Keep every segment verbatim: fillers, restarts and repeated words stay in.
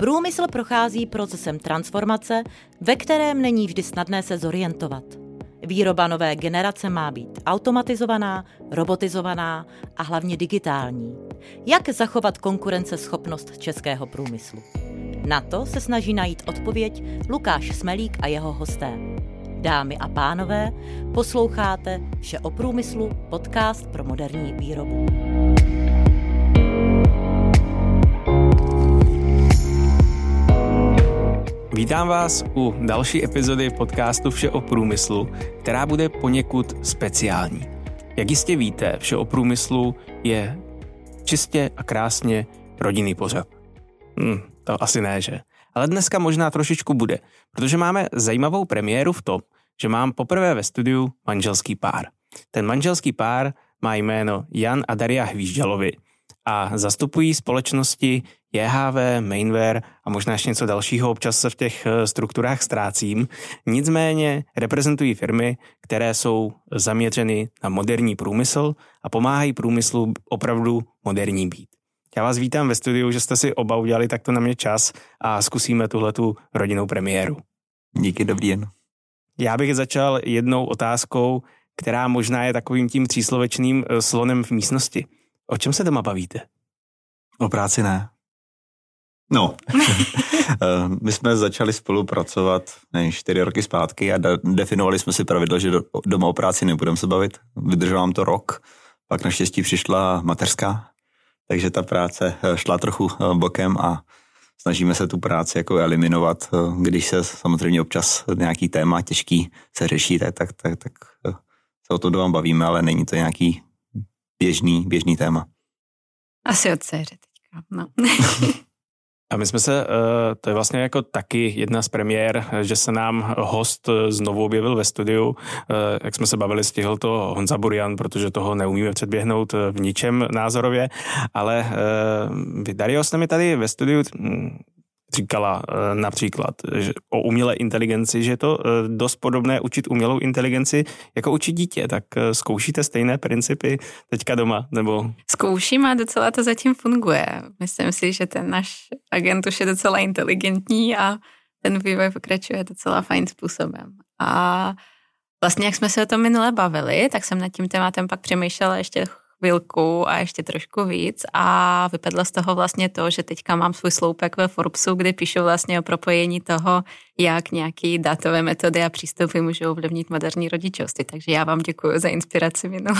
Průmysl prochází procesem transformace, ve kterém není vždy snadné se zorientovat. Výroba nové generace má být automatizovaná, robotizovaná a hlavně digitální. Jak zachovat konkurenceschopnost českého průmyslu? Na to se snaží najít odpověď Lukáš Smelík a jeho hosté. Dámy a pánové, posloucháte Vše o průmyslu, podcast pro moderní výrobu. Vítám vás u další epizody podcastu Vše o průmyslu, která bude poněkud speciální. Jak jistě víte, Vše o průmyslu je čistě a krásně rodinný pořad. Hm, to asi ne, že? Ale dneska možná trošičku bude, protože máme zajímavou premiéru v tom, že mám poprvé ve studiu manželský pár. Ten manželský pár má jméno Jan a Daria Hvížďalovi a zastupují společnosti J H V, Mainware a možná ještě něco dalšího, občas se v těch strukturách ztrácím. Nicméně reprezentují firmy, které jsou zaměřeny na moderní průmysl a pomáhají průmyslu opravdu moderní být. Já vás vítám ve studiu, že jste si oba udělali takto na mě čas a zkusíme tuhletu rodinnou premiéru. Díky, dobrý den. Já bych začal jednou otázkou, která možná je takovým tím tříslovečným slonem v místnosti. O čem se doma bavíte? O práci ne. No, my jsme začali spolupracovat ne, čtyři roky zpátky a de- definovali jsme si pravidlo, že do, doma o práci nebudeme se bavit. Vydrželo nám to rok, pak naštěstí přišla mateřská, takže ta práce šla trochu bokem a snažíme se tu práci jako eliminovat, když se samozřejmě občas nějaký téma těžký se řeší, tak, tak, tak, tak se o to doma bavíme, ale není to nějaký běžný, běžný téma. Asi od dceře teďka, no. A my jsme se, to je vlastně jako taky jedna z premiér, že se nám host znovu objevil ve studiu. Jak jsme se bavili, stihl to Honza Burian, protože toho neumíme předběhnout v ničem názorově, ale vy, Dario, jste mi tady ve studiu říkala například že o umělé inteligenci, že je to dost podobné učit umělou inteligenci jako učit dítě. Tak zkoušíte stejné principy teďka doma? Nebo? Zkouším a docela to zatím funguje. Myslím si, že ten náš agent už je docela inteligentní a ten vývoj pokračuje docela fajn způsobem. A vlastně, jak jsme se o tom minule bavili, tak jsem nad tím tématem pak přemýšlela ještě chvilku a ještě trošku víc a vypadlo z toho vlastně to, že teďka mám svůj sloupek ve Forbesu, kde píšu vlastně o propojení toho, jak nějaký datové metody a přístupy můžou ovlivnit moderní rodičovství. Takže já vám děkuji za inspiraci minule.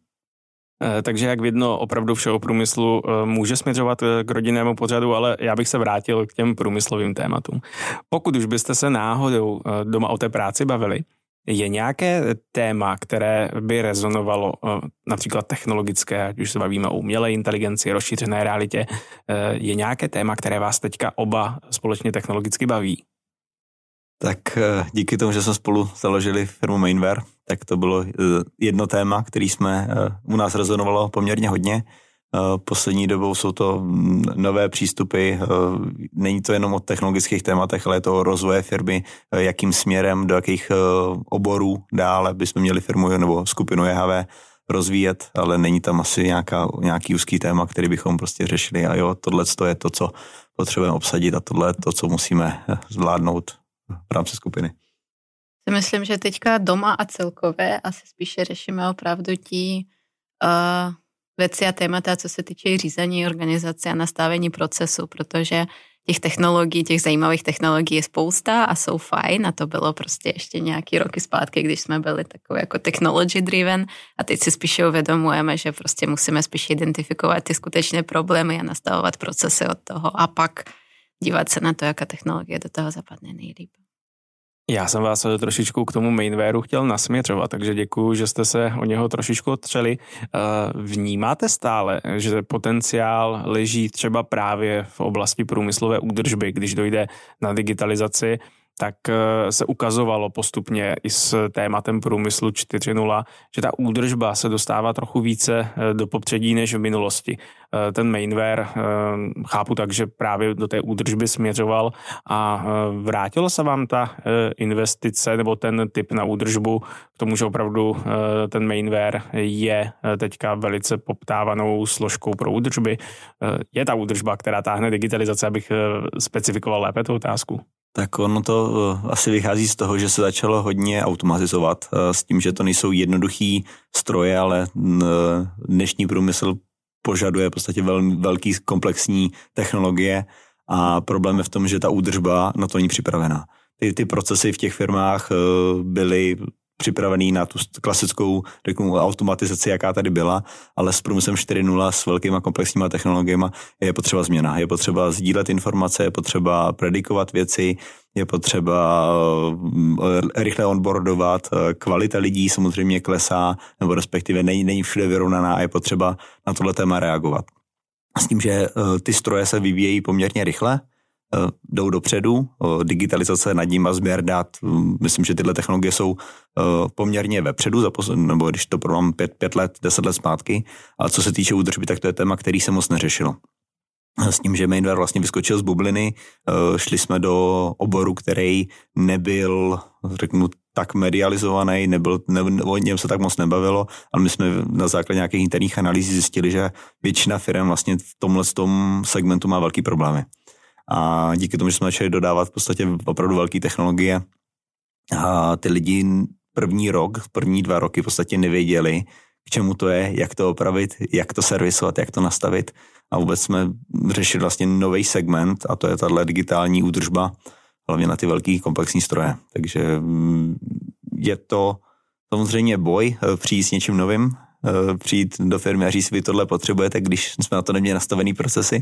Takže jak vidno, opravdu Vše o průmyslu může směřovat k rodinnému pořadu, ale já bych se vrátil k těm průmyslovým tématům. Pokud už byste se náhodou doma o té práci bavili, je nějaké téma, které by rezonovalo, například technologické, ať už se bavíme o umělé inteligenci, rozšířené realitě, je nějaké téma, které vás teďka oba společně technologicky baví? Tak díky tomu, že jsme spolu založili firmu Mainware, tak to bylo jedno téma, který jsme u nás rezonovalo poměrně hodně. Poslední dobou jsou to nové přístupy, není to jenom o technologických tématech, ale je to o rozvoje firmy, jakým směrem, do jakých oborů dále bychom měli firmu nebo skupinu J H V rozvíjet, ale není tam asi nějaká, nějaký úzký téma, který bychom prostě řešili a jo, tohle je to, co potřebujeme obsadit a tohle je to, co musíme zvládnout v rámci skupiny. Myslím, že teďka doma a celkově asi spíše řešíme opravdu tí uh... věci a témata, co se týče řízení, organizace a nastavení procesu, protože těch technologií, těch zajímavých technologií je spousta a jsou fajn a to bylo prostě ještě nějaký roky zpátky, když jsme byli takový jako technology driven a teď si spíše uvědomujeme, že prostě musíme spíš identifikovat ty skutečné problémy a nastavovat procesy od toho a pak dívat se na to, jaká technologie do toho zapadne nejlíp. Já jsem vás trošičku k tomu Mainwareu chtěl nasměřovat, takže děkuju, že jste se o něho trošičku otřeli. Vnímáte stále, že potenciál leží třeba právě v oblasti průmyslové údržby, když dojde na digitalizaci tak se ukazovalo postupně i s tématem průmyslu čtyři tečka nula, že ta údržba se dostává trochu více do popředí než v minulosti. Ten Mainware chápu tak, že právě do té údržby směřoval a vrátilo se vám ta investice nebo ten typ na údržbu k tomu, že opravdu ten Mainware je teďka velice poptávanou složkou pro údržby. Je ta údržba, která táhne digitalizace, abych specifikoval lépe tu otázku? Tak ono to asi vychází z toho, že se začalo hodně automatizovat s tím, že to nejsou jednoduchý stroje, ale dnešní průmysl požaduje v podstatě velmi velký komplexní technologie a problém je v tom, že ta údržba na to není připravená. Ty, ty procesy v těch firmách byly připravený na tu klasickou, řeknu, automatizaci, jaká tady byla, ale s průmyslem čtyři tečka nula, s velkýma komplexníma technologiemi je potřeba změna. Je potřeba sdílet informace, je potřeba predikovat věci, je potřeba rychle onboardovat, kvalita lidí samozřejmě klesá, nebo respektive není, není všude vyrovnaná a je potřeba na tohle téma reagovat. S tím, že ty stroje se vyvíjejí poměrně rychle, jdou dopředu, digitalizace nad ním a sběr dat. Myslím, že tyhle technologie jsou poměrně vepředu, nebo když to porovnám pět, pět let, deset let zpátky. A co se týče údržby, tak to je téma, který se moc neřešilo. S tím, že Mainware vlastně vyskočil z bubliny, šli jsme do oboru, který nebyl, řeknu, tak medializovaný, nebyl, ne, o něm se tak moc nebavilo, ale my jsme na základě nějakých interních analýz zjistili, že většina firm vlastně v tomhle tom segmentu má velký problémy. A díky tomu, že jsme začali dodávat v podstatě opravdu velké technologie, a ty lidi první rok, první dva roky v podstatě nevěděli, k čemu to je, jak to opravit, jak to servisovat, jak to nastavit. A vůbec jsme řešili vlastně nový segment, a to je tahle digitální údržba, hlavně na ty velký komplexní stroje. Takže je to samozřejmě boj přijít s něčím novým, přijít do firmy a říct, vy tohle potřebujete, když jsme na to neměli nastavený procesy.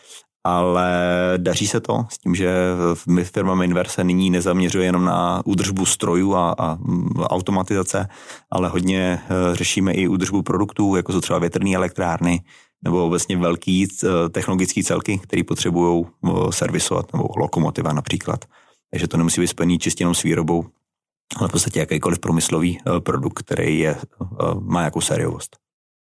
Ale daří se to s tím, že firma Mainware se nyní nezaměřuje jenom na údržbu strojů a, a automatizace, ale hodně řešíme i údržbu produktů, jako jsou třeba větrné elektrárny nebo vlastně velký technologický celky, které potřebují servisovat, nebo lokomotiva například. Takže to nemusí být spojený čistě jenom s výrobou, ale v podstatě jakýkoliv průmyslový produkt, který je, má nějakou sériovost.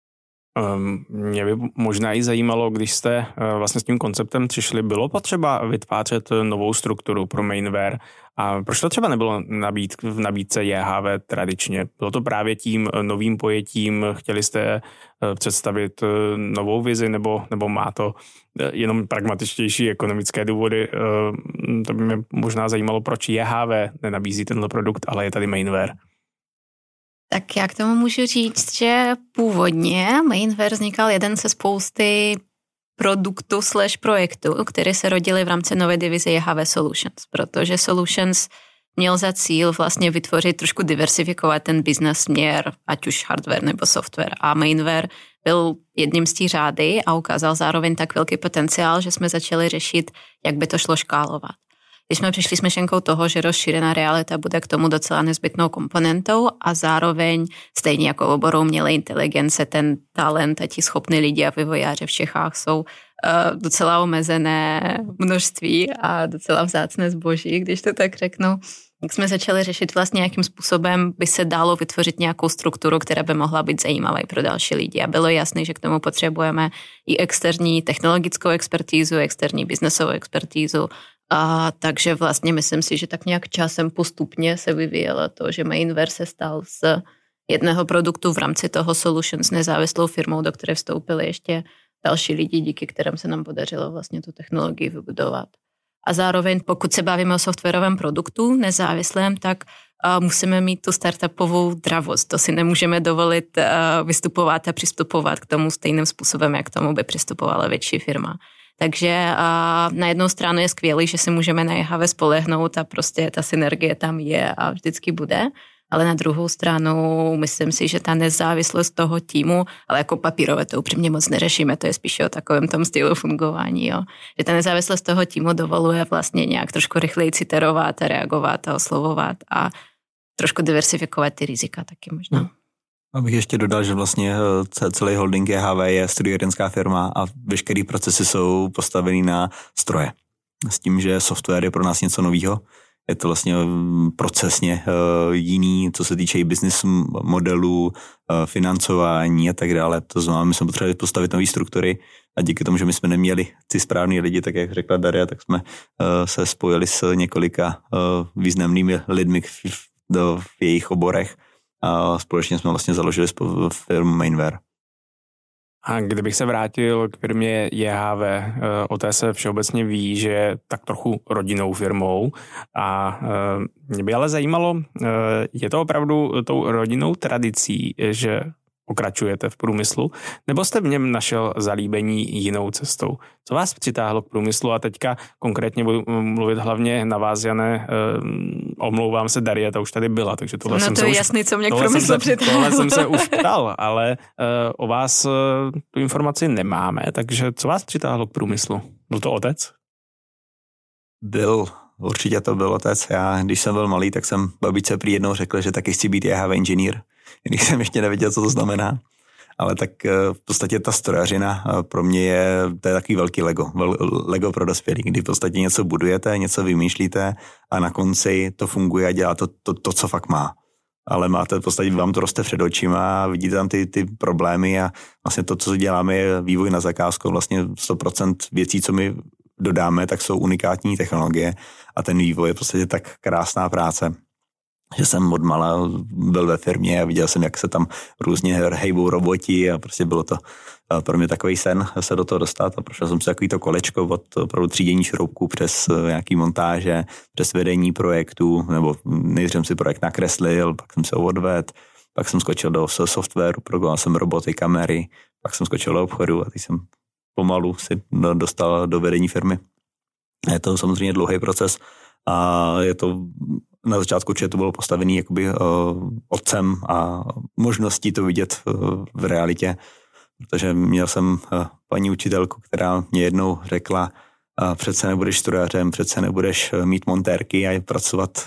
Mě by možná i zajímalo, když jste vlastně s tím konceptem přišli, bylo potřeba vytvářet novou strukturu pro Mainware a proč to třeba nebylo nabít, v nabídce J H V tradičně? Bylo to právě tím novým pojetím, chtěli jste představit novou vizi nebo, nebo má to jenom pragmatičtější ekonomické důvody? To by mě možná zajímalo, proč J H V nenabízí tenhle produkt, ale je tady Mainware. Tak já k tomu můžu říct, že původně Mainware vznikal jeden ze spousty produktů slash projektů, které se rodily v rámci nové divize J H V Solutions, protože Solutions měl za cíl vlastně vytvořit, trošku diversifikovat ten business směr, ať už hardware nebo software. A Mainware byl jedním z těch řády a ukázal zároveň tak velký potenciál, že jsme začali řešit, jak by to šlo škálovat. Když jsme přišli s myšlenkou toho, že rozšířená realita bude k tomu docela nezbytnou komponentou a zároveň stejně jako v oboru umělé inteligence, ten talent a ti schopní lidi a vývojáři v Čechách jsou uh, docela omezené množství a docela vzácné zboží, když to tak řeknu. Tak jsme začali řešit vlastně, jakým způsobem by se dalo vytvořit nějakou strukturu, která by mohla být zajímavá i pro další lidi. A bylo jasné, že k tomu potřebujeme i externí technologickou expertízu, externí biznesovou expertízu. A takže vlastně myslím si, že tak nějak časem postupně se vyvíjelo to, že Mainware se stal z jedného produktu v rámci toho Solutions nezávislou firmou, do které vstoupili ještě další lidi, díky kterým se nám podařilo vlastně tu technologii vybudovat. A zároveň, pokud se bavíme o softwarovém produktu nezávislém, tak uh, musíme mít tu startupovou dravost. To si nemůžeme dovolit uh, vystupovat a přistupovat k tomu stejným způsobem, jak k tomu by přistupovala větší firma. Takže uh, na jednu stranu je skvělý, že si můžeme na J H V spolehnout a prostě ta synergie tam je a vždycky bude. Ale na druhou stranu myslím si, že ta nezávislost toho týmu, ale jako papírové to upřímně moc neřešíme, to je spíše o takovém tom stylu fungování, jo. Že ta nezávislost toho týmu dovoluje vlastně nějak trošku rychleji citerovat a reagovat a oslovovat a trošku diversifikovat ty rizika taky možná. Hmm. Abych ještě dodal, že vlastně celý holding J H V je strojírenská firma a veškeré procesy jsou postavený na stroje. S tím, že software je pro nás něco nového. je to vlastně procesně jiný, co se týče i business modelů, financování a tak dále. To znamená, my jsme potřebovali postavit nové struktury a díky tomu, že my jsme neměli ty správný lidi, tak jak řekla Daria, tak jsme se spojili s několika významnými lidmi v, v jejich oborech a společně jsme vlastně založili firmu Mainware. A kdybych se vrátil k firmě J H V, o té se všeobecně ví, že je tak trochu rodinnou firmou a mě by ale zajímalo, je to opravdu tou rodinnou tradicí, že pokračujete v průmyslu, nebo jste v něm našel zalíbení jinou cestou? Co vás přitáhlo k průmyslu? A teďka konkrétně budu mluvit hlavně na vás, Jane, omlouvám se, Daria, ta už tady byla, takže tohle no jsem to se je už, jasný, co mě k průmyslu přitáhlo. Tohle jsem se už ptal, ale uh, o vás uh, tu informaci nemáme, takže co vás přitáhlo k průmyslu? Byl to otec? Byl, určitě to byl otec. Já, když jsem byl malý, tak jsem babičce prý jednou řekl, že taky chci být J H V inženýr. Když jsem ještě nevěděl, co to znamená. Ale tak v podstatě ta strojařina pro mě je, to je takový velký Lego. Lego pro dospělí, kdy v podstatě něco budujete, něco vymýšlíte a na konci to funguje a dělá to, to, to co fakt má. Ale máte v podstatě, vám to roste před očima a vidíte tam ty, ty problémy a vlastně to, co děláme, je vývoj na zakázku. Vlastně sto procent věcí, co my dodáme, tak jsou unikátní technologie a ten vývoj je v podstatě tak krásná práce, že jsem odmala byl ve firmě a viděl jsem, jak se tam různě hejbou roboti a prostě bylo to pro mě takový sen se do toho dostat a prošel jsem si takovýto kolečko od opravdu třídění šroubků přes nějaký montáže, přes vedení projektu, nebo nejdřív jsem si projekt nakreslil, pak jsem se ho odvedl, pak jsem skočil do softwaru, programoval jsem roboty, kamery, pak jsem skočil do obchodu a teď jsem pomalu si dostal do vedení firmy. Je to samozřejmě dlouhý proces a je to na začátku určitě to bylo postavené jakoby uh, otcem a možností to vidět uh, v realitě, protože měl jsem uh, paní učitelku, která mě jednou řekla, uh, přece nebudeš strojařem, přece nebudeš uh, mít montérky a pracovat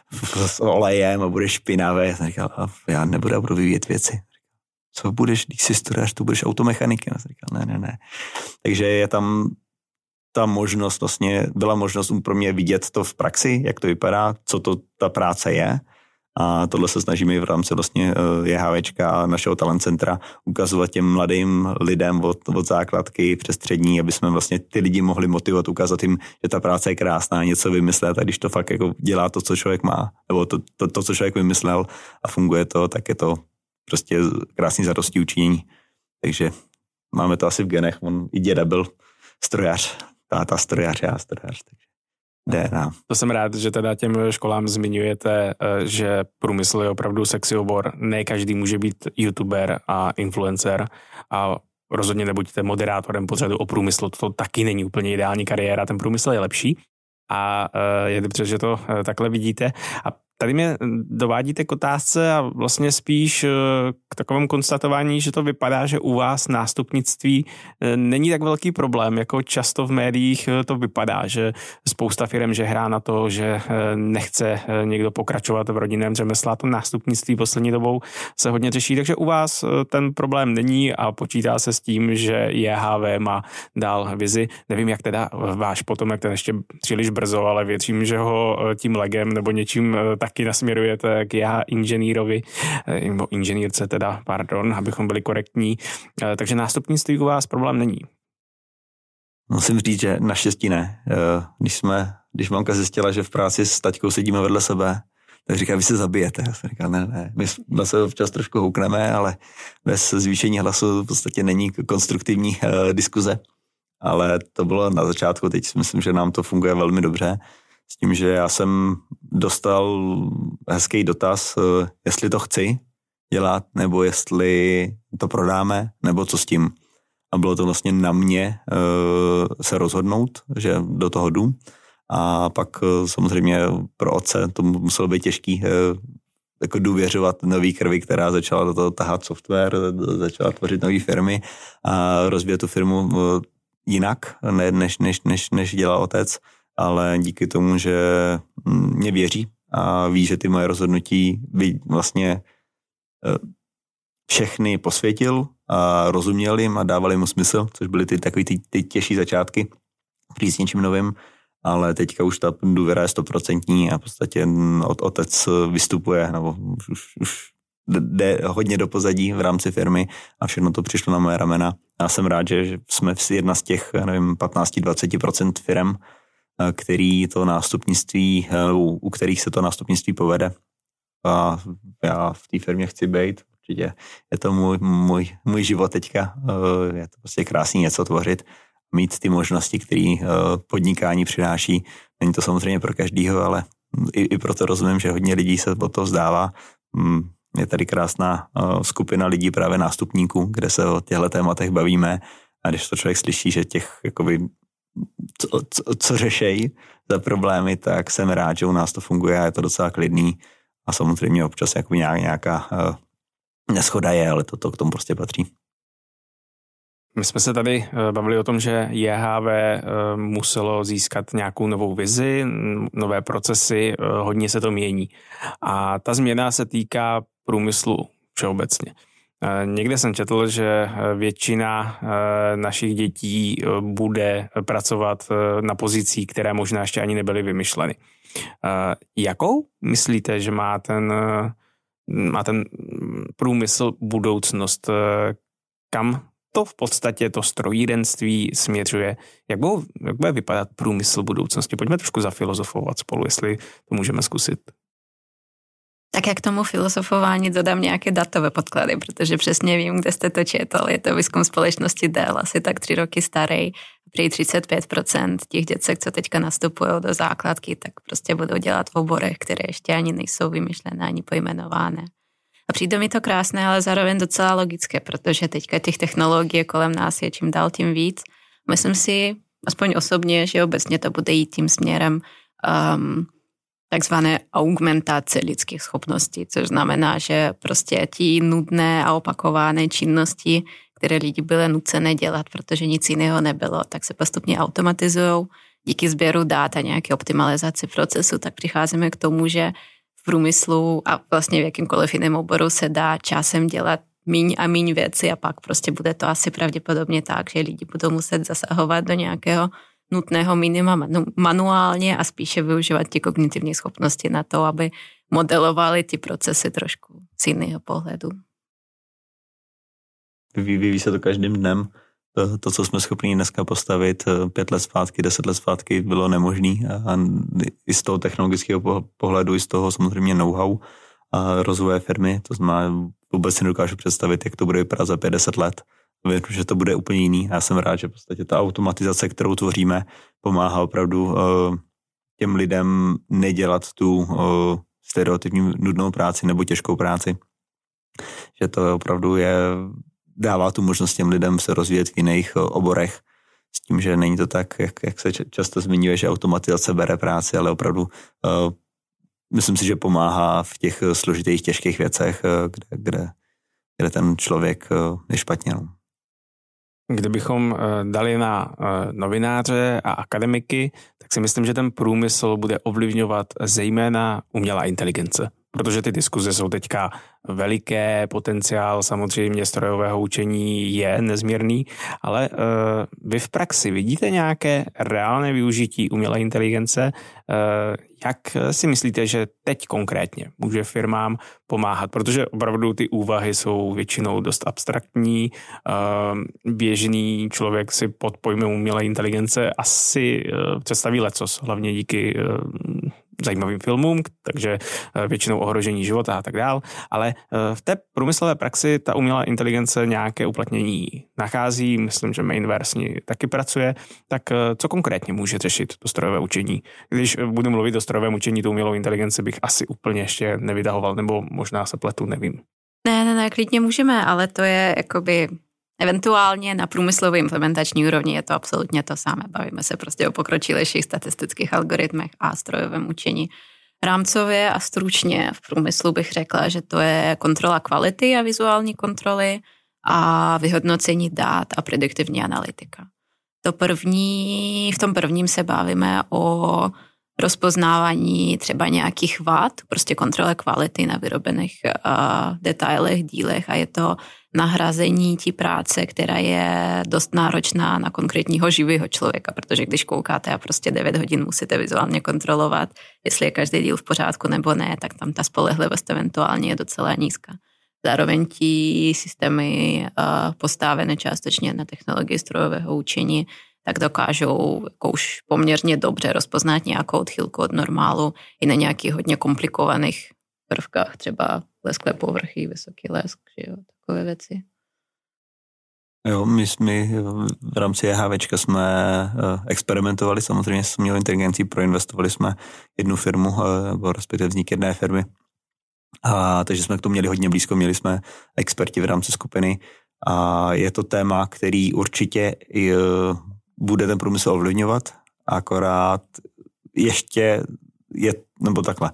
s olejem a budeš špinavé. Já jsem říkal, já nebudu, já budu vyvíjet věci. Co budeš, když jsi strojař, to budeš automechaniky. Já jsem říkal, ne, ne, ne. Takže je tam ta možnost, vlastně byla možnost pro mě vidět to v praxi, jak to vypadá, co to ta práce je. A tohle se snažíme i v rámci vlastně JHVčka a našeho talent centra ukazovat těm mladým lidem od, od základky přes střední, aby jsme vlastně ty lidi mohli motivovat, ukázat jim, že ta práce je krásná, něco vymyslet a když to fakt jako dělá to, co člověk má, nebo to, to, to co člověk vymyslel a funguje to, tak je to prostě krásný zadosti učinění. Takže máme to asi v genech, on i děda byl strojař. Táta strojař, já strojař, takže D N A. To jsem rád, že teda těm školám zmiňujete, že průmysl je opravdu sexy obor. Ne každý může být youtuber a influencer a rozhodně nebuďte moderátorem pořadu o průmyslu. To taky není úplně ideální kariéra, ten průmysl je lepší a je dobře, že to takhle vidíte. A tady mě dovádíte k otázce a vlastně spíš k takovému konstatování, že to vypadá, že u vás nástupnictví není tak velký problém, jako často v médiích to vypadá, že spousta firem že hrá na to, že nechce někdo pokračovat v rodinném řemeslu. To nástupnictví poslední dobou se hodně řeší, takže u vás ten problém není a počítá se s tím, že J H V má dál vizi. Nevím, jak teda váš potomek, ten ještě příliš brzo, ale věřím, že ho tím legem nebo něčím tak taky nasměrujete k já inženýrovi, nebo inženýrce teda, pardon, abychom byli korektní. Takže nástupnictví u vás problém není. Musím říct, že naštěstí ne. Když jsme, když mamka zjistila, že v práci s taťkou sedíme vedle sebe, tak říká, vy se zabijete. Já jsem říkal, ne, ne, my na sebe občas trošku houkneme, ale bez zvýšení hlasu v podstatě není konstruktivní uh, diskuze. Ale to bylo na začátku, teď myslím, že nám to funguje velmi dobře. S tím, že já jsem dostal hezký dotaz, jestli to chci dělat, nebo jestli to prodáme, nebo co s tím. A bylo to vlastně na mě se rozhodnout, že do toho jdu. A pak samozřejmě pro otce to muselo být těžký jako důvěřovat nový krvi, která začala do toho tahat software, začala tvořit nové firmy a rozvíjet tu firmu jinak, než, než, než, než dělal otec. Ale díky tomu, že mě věří a ví, že ty moje rozhodnutí by vlastně všechny posvětil a rozuměl jim a dávali mu smysl, což byly ty takový ty, ty těžší začátky, přijít s něčím novým ale teďka už ta důvěra je stoprocentní a v podstatě otec vystupuje, nebo už, už jde hodně do pozadí v rámci firmy a všechno to přišlo na moje ramena. Já jsem rád, že jsme jedna z těch, nevím, patnáct až dvacet procent firm, který to nástupnictví, u kterých se to nástupnictví povede. A já v té firmě chci být. Určitě je to můj, můj, můj život teďka. Je to prostě krásný něco tvořit. Mít ty možnosti, které podnikání přináší. Není to samozřejmě pro každýho, ale i, i proto rozumím, že hodně lidí se od toho vzdává. Je tady krásná skupina lidí, právě nástupníků, kde se o těchto tématech bavíme. A když to člověk slyší, že těch jakoby, co, co, co řešejí za problémy, tak jsem rád, že u nás to funguje a je to docela klidný. A samozřejmě občas jako nějaká uh, neschoda je, ale to, to k tomu prostě patří. My jsme se tady bavili o tom, že J H V muselo získat nějakou novou vizi, nové procesy, hodně se to mění. A ta změna se týká průmyslu všeobecně. Někde jsem četl, že většina našich dětí bude pracovat na pozicích, které možná ještě ani nebyly vymyšleny. Jakou myslíte, že má ten, má ten průmysl budoucnost? Kam to v podstatě to strojírenství směřuje? Jak, budou, jak bude vypadat průmysl budoucnosti? Pojďme trošku zafilozofovat spolu, jestli to můžeme zkusit. Tak jak k tomu filozofování dodám nějaké datové podklady, protože přesně vím, kde jste to četl. Je to výzkum společnosti Dell, asi tak tři roky starý. Prý třicet pět procent těch děcek, co teďka nastupují do základky, tak prostě budou dělat v oborech, které ještě ani nejsou vymyšlené, ani pojmenované. A přijde mi to krásné, ale zároveň docela logické, protože teďka těch technologií kolem nás je čím dál tím víc. Myslím si, aspoň osobně, že obecně to bude jít tím směrem um, takzvané augmentace lidských schopností, což znamená, že prostě ti nudné a opakované činnosti, které lidi byly nucené dělat, protože nic jiného nebylo, tak se postupně automatizují. Díky sběru dat a nějaké optimalizaci procesu, tak přicházíme k tomu, že v průmyslu a vlastně v jakýmkoliv jiném oboru se dá časem dělat míň a míň věci a pak prostě bude to asi pravděpodobně tak, že lidi budou muset zasahovat do nějakého nutného minima manuálně a spíše využívat ty kognitivní schopnosti na to, aby modelovali ty procesy trošku z jiného pohledu. Vyvíjí se to každým dnem. To, to, co jsme schopni dneska postavit pět let zpátky, deset let zpátky, bylo nemožný. A i z toho technologického pohledu, i z toho samozřejmě know-how a rozvoje firmy. To znamená, vůbec si nedokážu představit, jak to bude vypadat za pět deset let. Vím, že to bude úplně jiný. Já jsem rád, že v podstatě ta automatizace, kterou tvoříme, pomáhá opravdu uh, těm lidem nedělat tu uh, stereotypní nudnou práci nebo těžkou práci. Že to opravdu je, dává tu možnost těm lidem se rozvíjet v jiných uh, oborech. S tím, že není to tak, jak, jak se často zmiňuje, že automatizace bere práci, ale opravdu uh, myslím si, že pomáhá v těch složitých, těžkých věcech, uh, kde, kde, kde ten člověk uh, je špatně. No. Kdybychom dali na novináře a akademiky, tak si myslím, že ten průmysl bude ovlivňovat zejména umělá inteligence. Protože ty diskuze jsou teďka veliké, potenciál samozřejmě strojového učení je nezměrný, ale uh, vy v praxi vidíte nějaké reálné využití umělé inteligence? Uh, jak si myslíte, že teď konkrétně může firmám pomáhat? Protože opravdu ty úvahy jsou většinou dost abstraktní. Uh, běžný člověk si pod pojmem umělé inteligence asi uh, představí lecos, hlavně díky uh, zajímavým filmům, takže většinou ohrožení života a tak dál, ale v té průmyslové praxi ta umělá inteligence nějaké uplatnění nachází, myslím, že Mainware s ní taky pracuje, tak co konkrétně může řešit to strojové učení? Když budu mluvit o strojovém učení, tu umělou inteligenci bych asi úplně ještě nevydahoval, nebo možná se pletu, nevím. Ne, ne, ne, klidně můžeme, ale to je jakoby eventuálně na průmyslové implementační úrovni je to absolutně to samé. Bavíme se prostě o pokročilejších statistických algoritmech a strojovém učení. Rámcově a stručně v průmyslu bych řekla, že to je kontrola kvality a vizuální kontroly a vyhodnocení dat a prediktivní analytika. To první, v tom prvním se bavíme o rozpoznávání třeba nějakých vad, prostě kontrole kvality na vyrobených uh, detailech, dílech a je to nahrazení tí práce, která je dost náročná na konkrétního živého člověka, protože když koukáte a prostě devět hodin musíte vizuálně kontrolovat, jestli je každý díl v pořádku nebo ne, tak tam ta spolehlivost eventuálně je docela nízká. Zároveň tí systémy postavené částečně na technologii strojového učení, tak dokážou jako už poměrně dobře rozpoznat nějakou odchylku od normálu i na nějakých hodně komplikovaných prvkách, třeba lesklé povrchy, vysoký lesk, že jo, takové věci. Jo, my, my v rámci EHVčka jsme experimentovali samozřejmě s umělou inteligencí, proinvestovali jsme jednu firmu, nebo respektive vznik jedné firmy. A takže jsme k tomu měli hodně blízko, měli jsme experti v rámci skupiny a je to téma, který určitě bude ten průmysl ovlivňovat, akorát ještě je, nebo takhle,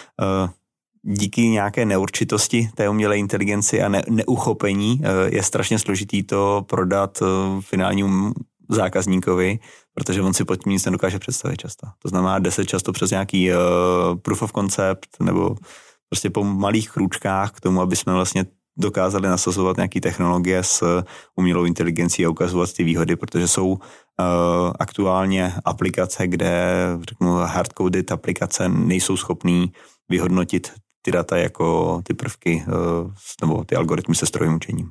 díky nějaké neurčitosti té umělé inteligenci a ne, neuchopení je strašně složitý to prodat finálnímu zákazníkovi, protože on si pod tím nic nedokáže představit často. To znamená deset často přes nějaký uh, proof of concept nebo prostě po malých krůčkách k tomu, aby jsme vlastně dokázali nasazovat nějaké technologie s umělou inteligencí a ukazovat ty výhody, protože jsou uh, aktuálně aplikace, kde řeknu hardcoded aplikace nejsou schopný vyhodnotit ty data jako ty prvky uh, nebo ty algoritmy se strojovým učením.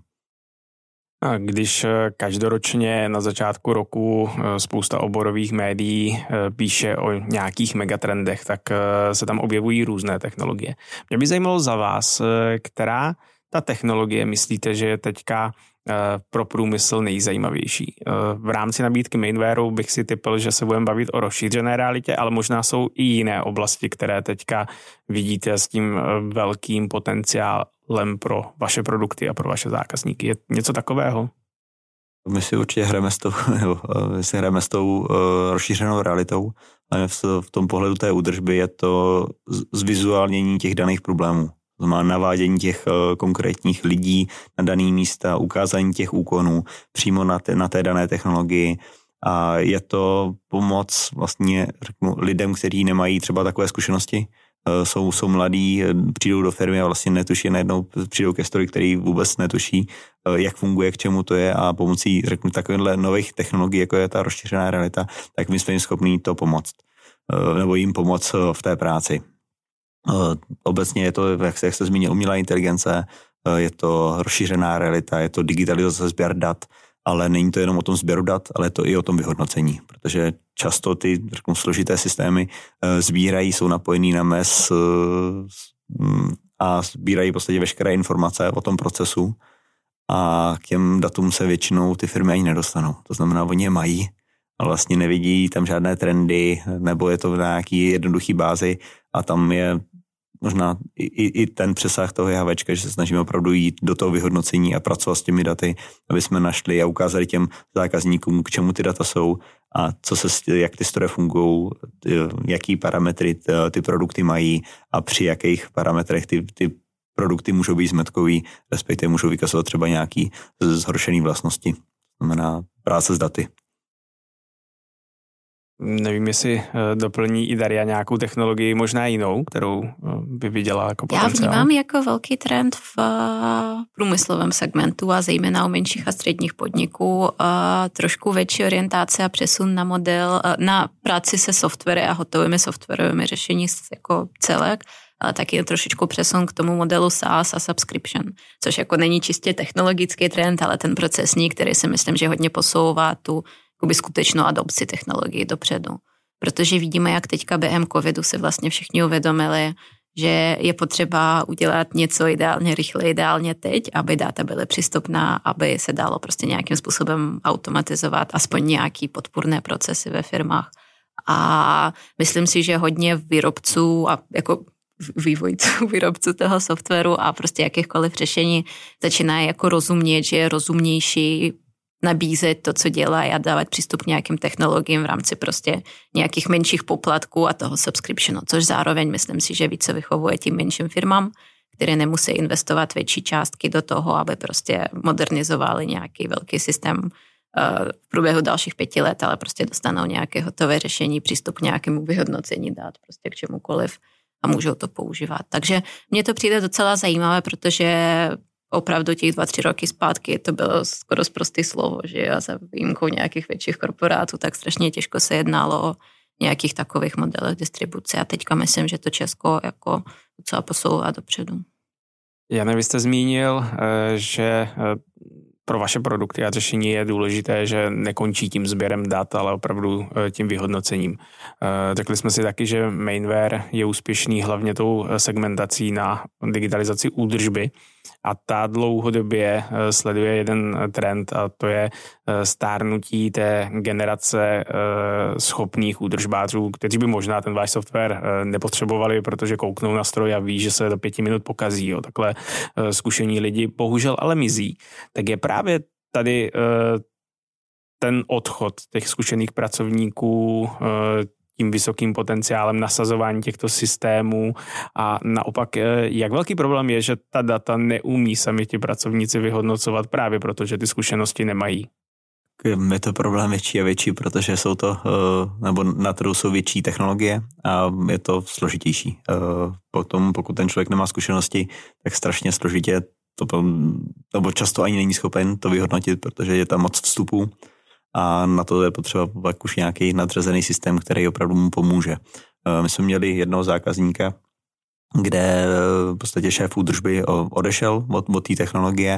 A když každoročně na začátku roku spousta oborových médií píše o nějakých megatrendech, tak se tam objevují různé technologie. Mě by zajímalo za vás, která ta technologie myslíte, že je teďka pro průmysl nejzajímavější. V rámci nabídky Mainwareu bych si tipl, že se budeme bavit o rozšířené realitě, ale možná jsou i jiné oblasti, které teďka vidíte s tím velkým potenciálem pro vaše produkty a pro vaše zákazníky. Je něco takového? My si určitě hrajeme s tou, nebo, my si hrajeme s tou uh, rozšířenou realitou, ale v, v tom pohledu té údržby je to zvizuálnění těch daných problémů. To má navádění těch uh, konkrétních lidí na dané místa, ukázání těch úkonů přímo na, te, na té dané technologii. A je to pomoc vlastně řeknu, lidem, kteří nemají třeba takové zkušenosti. Uh, jsou, jsou mladí, přijdou do firmy a vlastně netuší, najednou přijdou ke story, který vůbec netuší, uh, jak funguje, k čemu to je a pomocí řeknu, takovýchhle nových technologií, jako je ta rozšířená realita, tak my jsme jim schopní to pomoct. Uh, nebo jim pomoct uh, v té práci. Uh, obecně je to, jak se, jak se zmínil, umělá inteligence, uh, je to rozšířená realita, je to digitalizace, sběr dat, ale není to jenom o tom sběru dat, ale je to i o tom vyhodnocení, protože často ty řeknu, složité systémy uh, sbírají, jsou napojený na M E S uh, a sbírají v podstatě veškeré informace o tom procesu a k těm datům se většinou ty firmy ani nedostanou. To znamená, oni je mají, ale vlastně nevidí tam žádné trendy, nebo je to na nějaký jednoduchý bázi a tam je možná i, i ten přesah toho Javačka, že se snažíme opravdu jít do toho vyhodnocení a pracovat s těmi daty, aby jsme našli a ukázali těm zákazníkům, k čemu ty data jsou a co se, jak ty stroje fungují, jaký parametry ty, ty produkty mají a při jakých parametrech ty, ty produkty můžou být zmetkový, respektive můžou vykazovat třeba nějaký zhoršený vlastnosti. To znamená práce s daty. Nevím, jestli doplní i Daria nějakou technologii, možná jinou, kterou by viděla jako potenciál. Já vnímám jako velký trend v průmyslovém segmentu a zejména u menších a středních podniků trošku větší orientace a přesun na model, na práci se softwary a hotovými softwarovými řešení jako celek, ale taky trošičku přesun k tomu modelu SaaS a subscription, což jako není čistě technologický trend, ale ten procesní, který si myslím, že hodně posouvá tu jakoby skutečnou adopci technologií dopředu. Protože vidíme, jak teďka během covidu se vlastně všichni uvědomili, že je potřeba udělat něco ideálně rychle, ideálně teď, aby data byly přístupná, aby se dalo prostě nějakým způsobem automatizovat aspoň nějaký podpůrné procesy ve firmách. A myslím si, že hodně výrobců a jako vývojců, výrobců toho softwaru a prostě jakýchkoliv řešení začíná jako rozumět, že je rozumnější nabízet to, co dělají a dávat přístup k nějakým technologiím v rámci prostě nějakých menších poplatků a toho subscriptionu, což zároveň myslím si, že více vychovuje tím menším firmám, které nemusí investovat větší částky do toho, aby prostě modernizovali nějaký velký systém v průběhu dalších pěti let, ale prostě dostanou nějaké hotové řešení, přístup k nějakému vyhodnocení dát, prostě k čemukoliv a můžou to používat. Takže mně to přijde docela zajímavé, protože opravdu těch dva, tři roky zpátky to bylo skoro zprostý slovo, že a za výjimkou nějakých větších korporátů, tak strašně těžko se jednalo o nějakých takových modelech distribuce a teďka myslím, že to Česko jako docela posouvá dopředu. Jane, vy jste zmínil, že pro vaše produkty a řešení je důležité, že nekončí tím sběrem dat, ale opravdu tím vyhodnocením. Řekli jsme si taky, že Mainware je úspěšný hlavně tou segmentací na digitalizaci údržby a ta dlouhodobě sleduje jeden trend a to je stárnutí té generace schopných údržbářů, kteří by možná ten váš software nepotřebovali, protože kouknou na stroj a ví, že se do pěti minut pokazí. Jo. Takhle zkušení lidi bohužel ale mizí. Tak je právě tady ten odchod těch zkušených pracovníků tím vysokým potenciálem nasazování těchto systémů a naopak, jak velký problém je, že ta data neumí sami ti pracovníci vyhodnocovat právě proto, že ty zkušenosti nemají. Je to problém větší a větší, protože jsou to, nebo na trhu jsou větší technologie a je to složitější. Potom, pokud ten člověk nemá zkušenosti, tak strašně složitě, to, nebo často ani není schopen to vyhodnotit, protože je tam moc vstupů. A na to je potřeba pak už nějaký nadřazený systém, který opravdu mu pomůže. My jsme měli jednoho zákazníka, kde v podstatě šéf údržby odešel od, od té technologie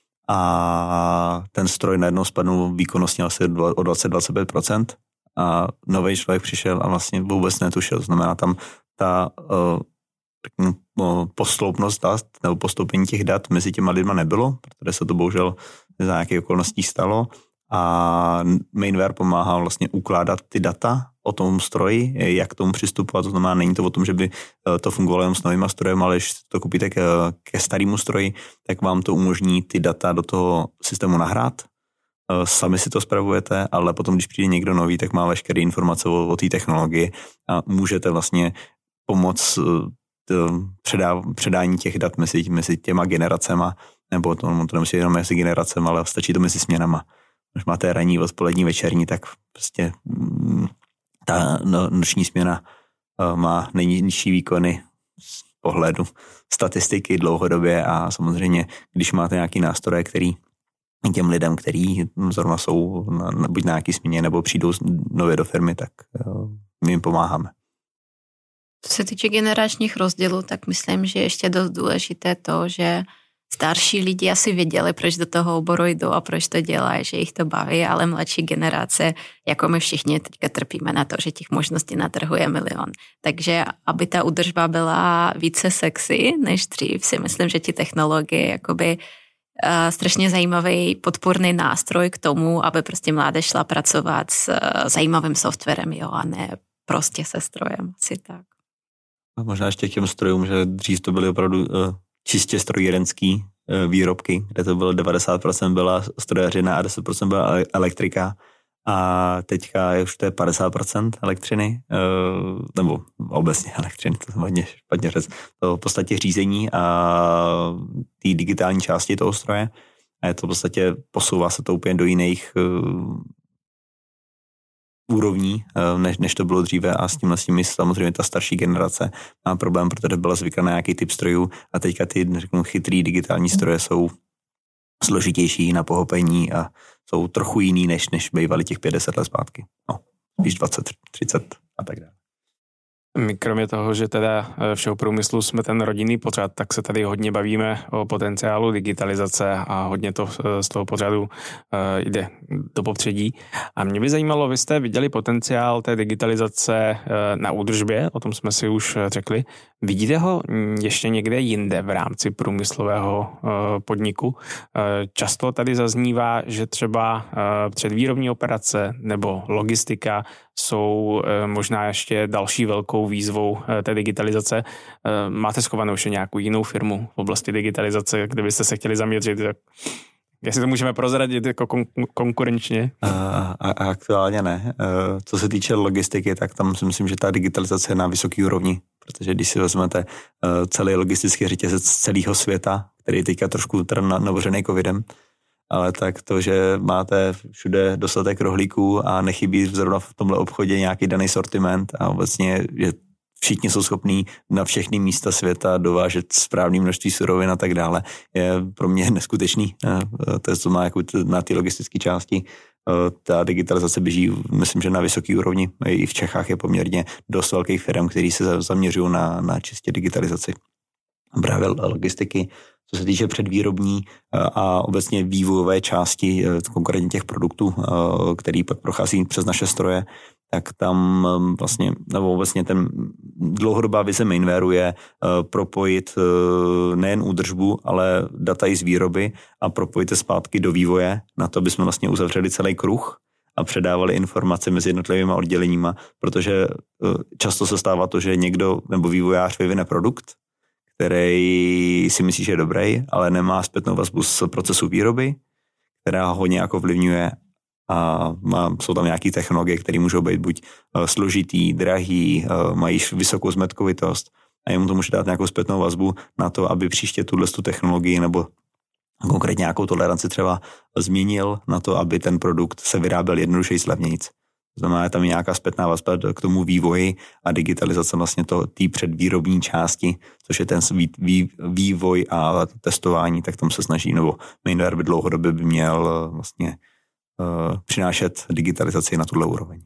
a ten stroj najednou spadnul výkonnostně asi o dvacet až dvacet pět procent a nový člověk přišel a vlastně vůbec netušil. Znamená tam ta uh, posloupnost dat nebo postoupení těch dat mezi těma lidma nebylo, protože se to bohužel za nějaké okolností stalo. A Mainware pomáhá vlastně ukládat ty data o tom stroji, jak k tomu přistupovat. To znamená, není to o tom, že by to fungovalo jen s novýma strojem, ale když to koupíte ke, ke starému stroji, tak vám to umožní ty data do toho systému nahrát. Sami si to spravujete, ale potom, když přijde někdo nový, tak má veškeré informace o, o té technologii a můžete vlastně pomoct předá, předání těch dat mezi, mezi těma generacema, nebo to, to nemusí jenom mezi generacema, ale stačí to mezi směnama. Když máte ranní, odpolední, večerní, tak prostě ta noční směna má nejnižší výkony z pohledu statistiky dlouhodobě a samozřejmě, když máte nějaký nástroje, který těm lidem, který zrovna jsou na, buď na nějaký směně nebo přijdou nově do firmy, tak my jim pomáháme. Co se týče generačních rozdílů, tak myslím, že ještě dost důležité to, že starší lidi asi věděli, proč do toho oboru jdou a proč to dělají, že jich to baví, ale mladší generace, jako my všichni teďka trpíme na to, že těch možností na trhu je milion. Takže aby ta údržba byla více sexy než dřív, si myslím, že ti technologie jakoby uh, strašně zajímavý podporný nástroj k tomu, aby prostě mládež šla pracovat s uh, zajímavým softwarem, jo, a ne prostě se strojem, asi tak. A možná ještě k těm strojům, že dřív to byly opravdu uh... čistě strojírenský výrobky, kde to bylo devadesát procent byla strojařina a deset procent byla elektrika a teďka je už to je padesát procent elektřiny, nebo obecně elektřiny, to jsem hodně špatně řec, to v podstatě řízení a té digitální části toho stroje a je to v podstatě, posouvá se to úplně do jiných úrovní, než, než to bylo dříve a s tím, s tím samozřejmě ta starší generace má problém, protože byla zvyklá na nějaký typ strojů a teďka ty, řeknu, chytrý digitální stroje jsou složitější na pochopení a jsou trochu jiný, než, než bývaly těch padesát let zpátky. No, spíš dvacet, třicet a tak dále. My kromě toho, že teda všeho průmyslu jsme ten rodinný pořad, tak se tady hodně bavíme o potenciálu digitalizace a hodně to z toho pořadu jde do popředí. A mě by zajímalo, vy jste viděli potenciál té digitalizace na údržbě, o tom jsme si už řekli. Vidíte ho ještě někde jinde v rámci průmyslového podniku? Často tady zaznívá, že třeba předvýrobní operace nebo logistika jsou možná ještě další velkou výzvou té digitalizace. Máte schovanou ještě nějakou jinou firmu v oblasti digitalizace, kde byste se chtěli zaměřit? Jestli to můžeme prozradit jako kon- konkurenčně? A, a aktuálně ne. Co se týče logistiky, tak tam si myslím, že ta digitalizace je na vysoký úrovni, protože když si vezmete celý logistický řetězec z celého světa, který je teďka trošku navořený covidem, ale tak to, že máte všude dostatek rohlíků a nechybí zrovna v tomhle obchodě nějaký daný sortiment a obecně je všichni jsou schopní na všechny místa světa dovážet správné množství surovin a tak dále, je pro mě neskutečný. To je to má jako na té logistické části. Ta digitalizace běží, myslím, že na vysoké úrovni. I v Čechách je poměrně dost velkých firm, které se zaměřují na, na čistě digitalizaci právě logistiky. Co se týče předvýrobní a obecně vývojové části, konkrétně těch produktů, který pak prochází přes naše stroje, tak tam vlastně, nebo obecně ten dlouhodobá vize Mainwareu je propojit nejen údržbu, ale data i z výroby a propojit je zpátky do vývoje, na to, aby jsme vlastně uzavřeli celý kruh a předávali informace mezi jednotlivými odděleníma, protože často se stává to, že někdo nebo vývojář vyvine produkt, který si myslí, že je dobrý, ale nemá zpětnou vazbu z procesu výroby, která ho nějak ovlivňuje a má, jsou tam nějaké technologie, které můžou být buď složitý, drahý, mají vysokou zmetkovitost a jemu to může dát nějakou zpětnou vazbu na to, aby příště tuhle tu technologii nebo konkrétně nějakou toleranci třeba změnil na to, aby ten produkt se vyráběl jednodušeji, levnějc. To znamená, tam je nějaká zpětná vazba k tomu vývoji a digitalizace vlastně to té předvýrobní části, což je ten vý, vývoj a testování, tak tam se snaží, nebo Mainware by dlouhodobě by měl vlastně uh, přinášet digitalizaci na tuhle úroveň.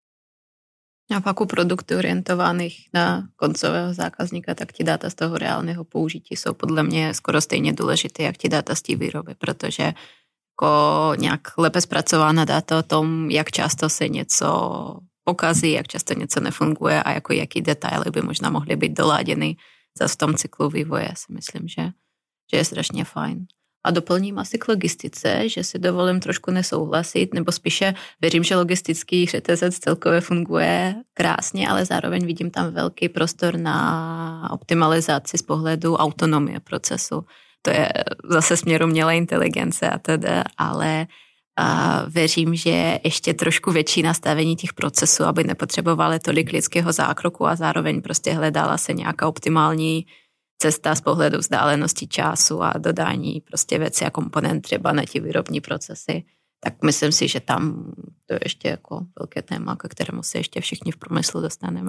A pak u produktů orientovaných na koncového zákazníka, tak ti data z toho reálného použití jsou podle mě skoro stejně důležité, jak ti data z té výroby, protože jako nějak lépe zpracovaná data o tom, jak často se něco pokazí, jak často něco nefunguje a jako jaký detaily by možná mohly být doláděny zase v tom cyklu vývoje, si myslím, že, že je strašně fajn. A doplním asi k logistice, že si dovolím trošku nesouhlasit, nebo spíše věřím, že logistický řetězec celkově funguje krásně, ale zároveň vidím tam velký prostor na optimalizaci z pohledu autonomie procesu. To je zase směr umělé inteligence a teda, ale a věřím, že ještě trošku větší nastavení těch procesů, aby nepotřebovali tolik lidského zákroku a zároveň prostě hledala se nějaká optimální cesta z pohledu vzdálenosti času a dodání prostě věci a komponent třeba na ty výrobní procesy. Tak myslím si, že tam to je ještě jako velké téma, ke kterému se ještě všichni v průmyslu dostaneme.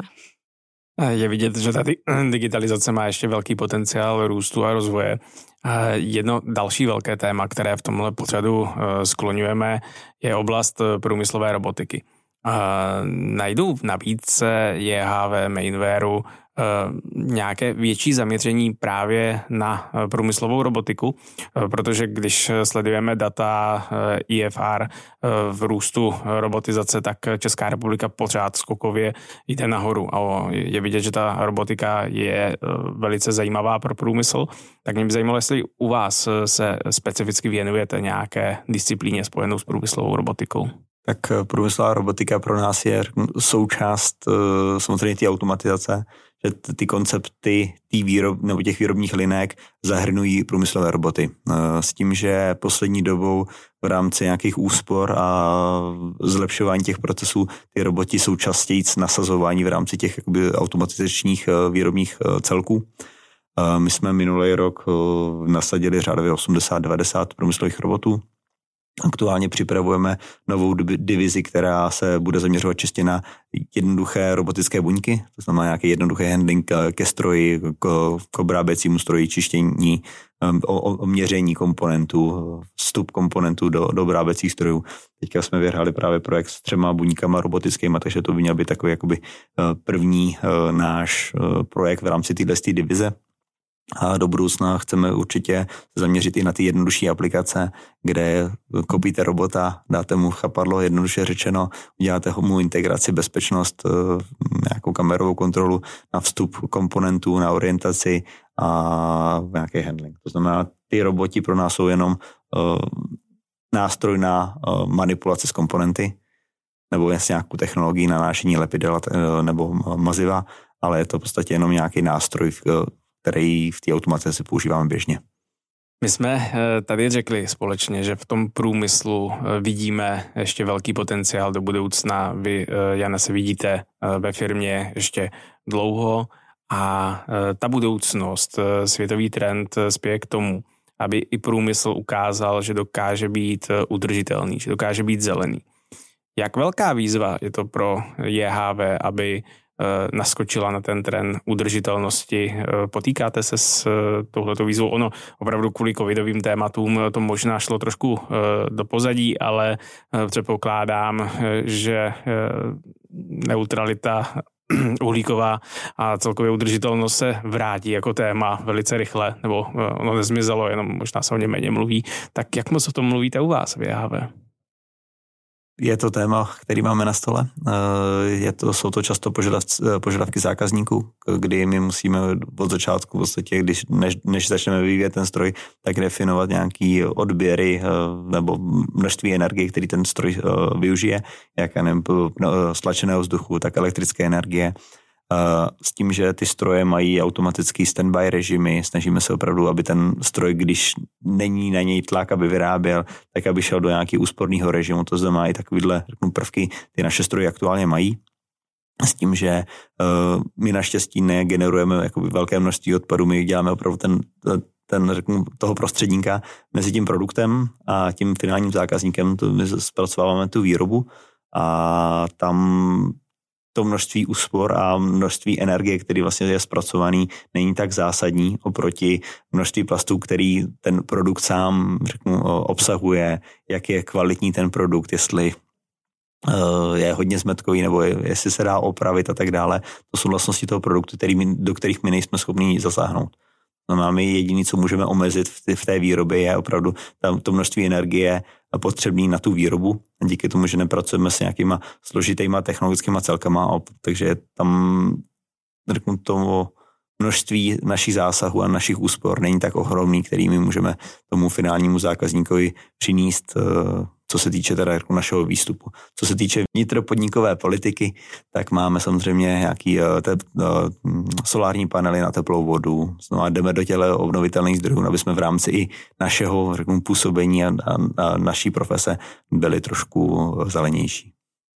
Je vidět, že tady digitalizace má ještě velký potenciál růstu a rozvoje. Jedno další velké téma, které v tomhle pořadu skloňujeme, je oblast průmyslové robotiky. Najdu v nabídce J H V Mainwareu nějaké větší zaměření právě na průmyslovou robotiku, protože když sledujeme data I F R v růstu robotizace, tak Česká republika pořád skokově jde nahoru a je vidět, že ta robotika je velice zajímavá pro průmysl. Tak mě by zajímalo, jestli u vás se specificky věnujete nějaké disciplíně spojenou s průmyslovou robotikou. Tak průmyslová robotika pro nás je součást samozřejmě té automatizace, že ty koncepty tý výrob, nebo těch výrobních linek zahrnují průmyslové roboty. S tím, že poslední dobou v rámci nějakých úspor a zlepšování těch procesů ty roboti jsou častěji nasazování v rámci těch jakoby automatizačních výrobních celků. My jsme minulý rok nasadili řádově osmdesát devadesát průmyslových robotů. Aktuálně připravujeme novou divizi, která se bude zaměřovat čistě na jednoduché robotické buňky, to znamená nějaký jednoduchý handling ke stroji, k obráběcímu stroji, čištění, o, o měření komponentů, vstup komponentů do, do obráběcích strojů. Teďka jsme vyhráli právě projekt s třema buňkama robotickými, takže to by měl být takový jakoby první náš projekt v rámci této divize. A do budoucna chceme určitě zaměřit i na ty jednodušší aplikace, kde kopíte robota, dáte mu chapadlo, jednoduše řečeno, uděláte mu integraci, bezpečnost, nějakou kamerovou kontrolu na vstup komponentů, na orientaci a nějaký handling. To znamená, ty roboti pro nás jsou jenom uh, nástroj na uh, manipulaci s komponenty nebo s nějakou technologií na nášení lepidel uh, nebo maziva, ale je to v podstatě jenom nějaký nástroj, uh, který v té automatizaci používáme běžně. My jsme tady řekli společně, že v tom průmyslu vidíme ještě velký potenciál do budoucna. Vy, Jana, se vidíte ve firmě ještě dlouho a ta budoucnost, světový trend spěje k tomu, aby i průmysl ukázal, že dokáže být udržitelný, že dokáže být zelený. Jak velká výzva je to pro J H V, aby naskočila na ten trend udržitelnosti. Potýkáte se s touhletou výzvou? Ono opravdu kvůli covidovým tématům to možná šlo trošku do pozadí, ale předpokládám, že neutralita uhlíková a celkově udržitelnost se vrátí jako téma velice rychle, nebo ono nezmizelo, jenom možná se o něm méně mluví. Tak jak moc o tom mluvíte u vás v J H V? Je to téma, který máme na stole. Je to, jsou to často požadavky, požadavky zákazníků, kdy my musíme od začátku, v podstatě, když, než, než začneme vyvíjet ten stroj, tak definovat nějaký odběry nebo množství energie, který ten stroj využije, jak nevím, stlačeného vzduchu, tak elektrické energie. S tím, že ty stroje mají automatický standby režimy, snažíme se opravdu, aby ten stroj, když není na něj tlak, aby vyráběl, tak aby šel do nějakého úsporného režimu. To znamená i takovýhle prvky, ty naše stroje aktuálně mají. S tím, že uh, my naštěstí negenerujeme jakoby velké množství odpadů, my děláme opravdu ten, ten řeknu, toho prostředníka mezi tím produktem a tím finálním zákazníkem. To my zpracováváme tu výrobu a tam to množství úspor a množství energie, který vlastně je zpracovaný, není tak zásadní oproti množství plastů, který ten produkt sám, řeknu, obsahuje, jak je kvalitní ten produkt, jestli je hodně zmetkový, nebo jestli se dá opravit a tak dále. To jsou vlastnosti toho produktu, který my, do kterých my nejsme schopni zasáhnout. No, máme jediné, co můžeme omezit v té výrobě, je opravdu tam to množství energie potřebný na tu výrobu. Díky tomu, že nepracujeme s nějakýma složitýma technologickýma celkama, takže tam, řeknu, to množství našich zásahů a našich úspor není tak ohromný, který my můžeme tomu finálnímu zákazníkovi přinést, co se týče teda našeho výstupu. Co se týče vnitropodnikové politiky, tak máme samozřejmě nějaký te, solární panely na teplou vodu. Znovu jdeme do těle obnovitelných zdrojů, aby jsme v rámci i našeho, řeknu, působení a, a, a naší profese byli trošku zelenější.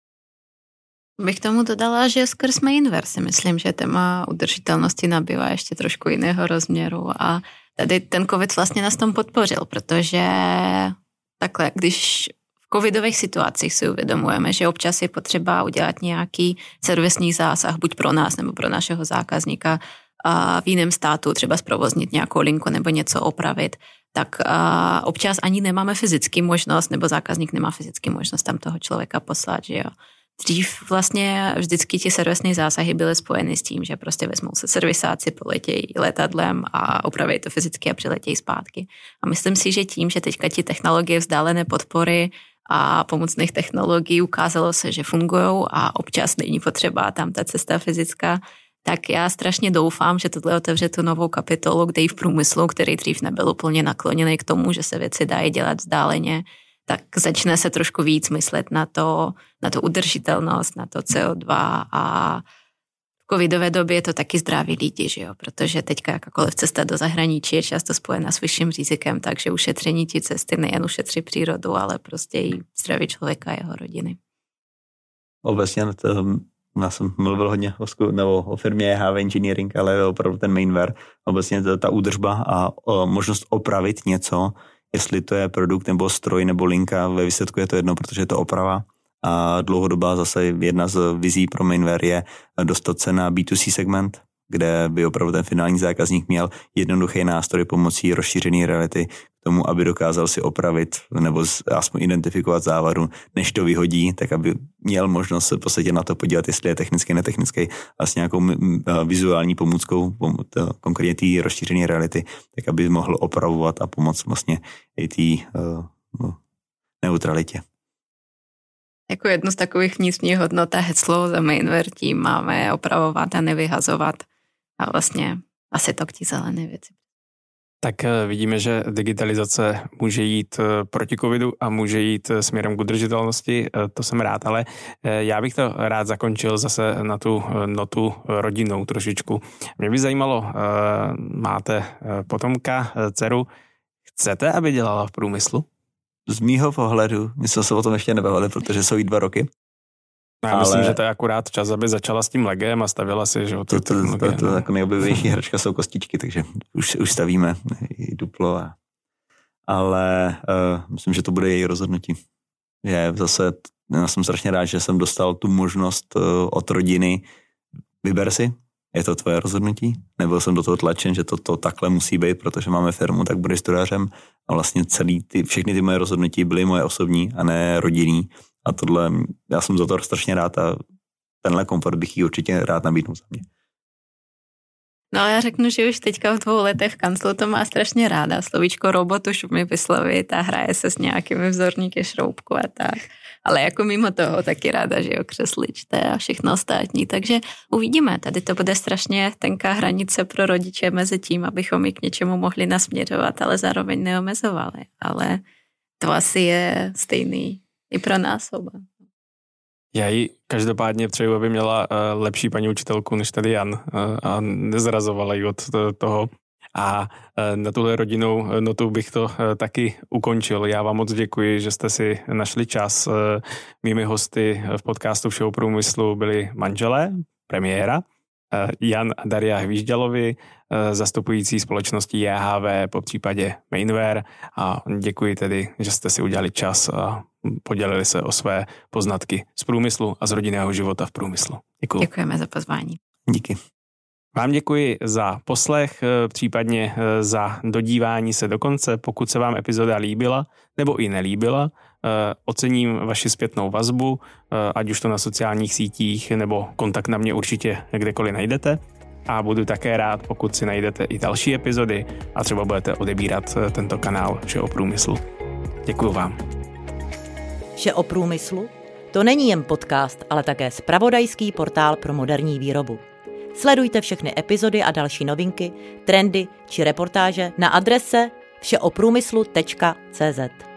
Bych tomu dodala, že skrz Mainware si myslím, že téma udržitelnosti nabývá ještě trošku jiného rozměru a tady ten covid vlastně nás tom podpořil, protože takhle, když v covidových situacích si uvědomujeme, že občas je potřeba udělat nějaký servisní zásah, buď pro nás nebo pro našeho zákazníka a v jiném státu, třeba zprovoznit nějakou linku nebo něco opravit, tak občas ani nemáme fyzický možnost, nebo zákazník nemá fyzický možnost tam toho člověka poslat, že jo. Dřív vlastně vždycky ti servisní zásahy byly spojeny s tím, že prostě vezmou se servisáci, poletějí letadlem a opraví to fyzicky a přiletějí zpátky. A myslím si, že tím, že teďka ti technologie vzdálené podpory a pomocných technologií ukázalo se, že fungují a občas není potřeba tam ta cesta fyzická, tak já strašně doufám, že tohle otevře tu novou kapitolu, kde i v průmyslu, který dřív nebyl úplně nakloněný k tomu, že se věci dají dělat vzdáleně, tak začne se trošku víc myslet na to, na to udržitelnost, na to C O dva a v covidové době je to taky zdraví lidi, že jo? Protože teďka jakákoliv cesta do zahraničí je často spojena s vyšším rizikem, takže ušetření tí cesty nejen ušetří přírodu, ale prostě i zdraví člověka a jeho rodiny. Obecně to, já jsem mluvil hodně o, nebo o firmě J H V Engineering, ale opravdu ten Mainware, obecně ta, ta údržba a o, možnost opravit něco, jestli to je produkt nebo stroj nebo linka, ve výsledku je to jedno, protože je to oprava. A dlouhodobá zase jedna z vizí pro Mainware je dostat se na B dva C segment, kde by opravdu ten finální zákazník měl jednoduchý nástroj pomocí rozšířené reality k tomu, aby dokázal si opravit nebo aspoň identifikovat závadu, než to vyhodí, tak aby měl možnost se v podstatě na to podívat, jestli je technický, netechnický, a s nějakou vizuální pomůckou, konkrétně té rozšířené reality, tak aby mohl opravovat a pomoct vlastně i té uh, neutralitě. Jako jednu z takových vnitřních hodnot a heslo za Mainware tím máme opravovat a nevyhazovat a vlastně asi to k tí zelené věci. Tak vidíme, že digitalizace může jít proti covidu a může jít směrem k udržitelnosti, to jsem rád, ale já bych to rád zakončil zase na tu notu rodinnou trošičku. Mě by zajímalo, máte potomka, dceru, chcete, aby dělala v průmyslu? Z mýho pohledu, my jsme se o tom ještě nebavili, protože jsou jí dva roky. Já ale... myslím, že to je akurát čas, aby začala s tím legem a stavila si, že to, to, to, to, to jako nejoblíbenější hračka jsou kostičky, takže už, už stavíme i duplo. A... Ale uh, myslím, že to bude její rozhodnutí. Je zase, já jsem strašně rád, že jsem dostal tu možnost uh, od rodiny vyber si, je to tvoje rozhodnutí, nebyl jsem do toho tlačen, že to, to takhle musí být, protože máme firmu, tak budeš strojařem a vlastně celý ty, všechny ty moje rozhodnutí byly moje osobní a ne rodinný a tohle, já jsem za to strašně rád a tenhle komfort bych jí určitě rád nabídnul za mě. No já řeknu, že už teďka v dvou letech v kanclu to má strašně ráda. Slovíčko robot už umí vyslovit a hraje se s nějakými vzorníky šroubku a tak. Ale jako mimo toho taky ráda, že jo, křesličte a všechno ostatní. Takže uvidíme, tady to bude strašně tenká hranice pro rodiče mezi tím, abychom ji k něčemu mohli nasměřovat, ale zároveň neomezovali. Ale to asi je stejný i pro nás oba. Já jí každopádně přeju, aby měla uh, lepší paní učitelku než tady Jan uh, a nezrazovala ji od toho. A uh, na tuhle rodinnou notu bych to uh, taky ukončil. Já vám moc děkuji, že jste si našli čas. Uh, mými hosty v podcastu Všeho průmyslu byli manželé, premiéra, uh, Jan a Daria Hvížďalovi, uh, zastupující společnosti J H V, po případě Mainware. A děkuji tedy, že jste si udělali čas a podělili se o své poznatky z průmyslu a z rodinného života v průmyslu. Děkuji. Děkujeme za pozvání. Díky. Vám děkuji za poslech, případně za dodívání se do konce. Pokud se vám epizoda líbila nebo i nelíbila, ocením vaši zpětnou vazbu, ať už to na sociálních sítích nebo kontakt na mě určitě kdekoliv najdete. A budu také rád, pokud si najdete i další epizody a třeba budete odebírat tento kanál Vše o průmyslu. Děkuji vám. Vše o průmyslu? To není jen podcast, ale také zpravodajský portál pro moderní výrobu. Sledujte všechny epizody a další novinky, trendy či reportáže na adrese všeoprůmyslu tečka cé zet.